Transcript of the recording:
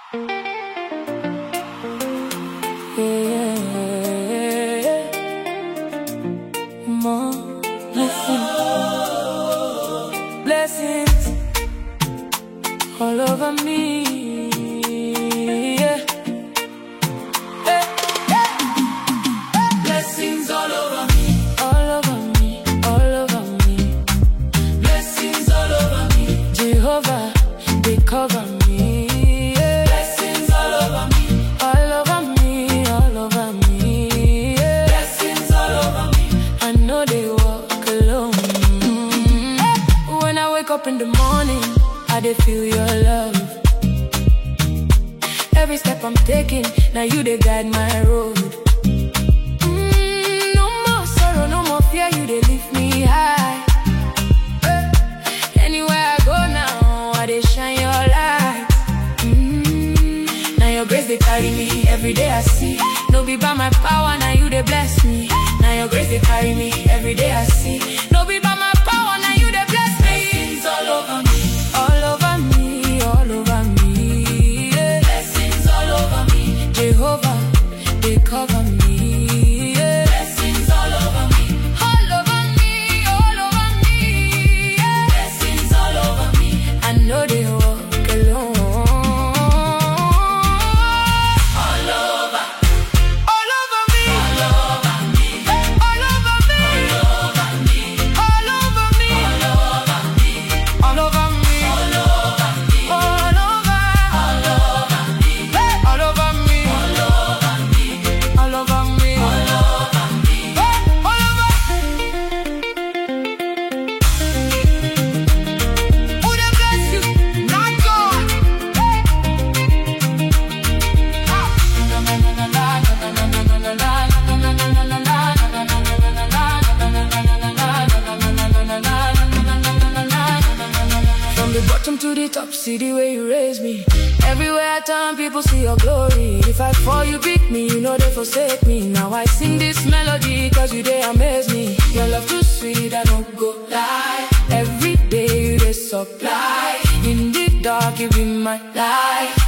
Yeah. More blessings all over me. Yeah. Blessings all over me, all over me, all over me. Blessings all over me. Jehovah, they cover me. Yeah. Blessings all over me, all over me, all over me. Yeah. Blessings all over me. I know they walk alone. When I wake up in the morning, I dey feel your love. Every step I'm taking, now you dey guide my road. No more sorrow, no more fear, you dey lift me high. Anywhere I go now, I dey shine your light. Now your grace dey carry me, every day I see. No be by my power, now you dey bless me. Now your grace dey carry me, every day I see. No be by my power, now you dey bless me. Blessings all over me, all over me, all over me. Yeah. Blessings all over me. Jehovah, they cover me. Yeah. Blessings all over me, all over me, all over me. Yeah. Blessings all over me. I know they walk alone. All over me, all over me, all over me, all over me, all over me, all over me, all over me, all over, all over me, all over me, all over me, all over me. Who dey bless you? Not God. From the bottom to the top, see the way you raise me. Everywhere I turn, people see your glory. If I fall, you pick me, you know they forsake me. Now I sing this melody, cause you they amaze me. Your love too sweet, I don't go lie. Every day you they supply. In the dark, you be my light.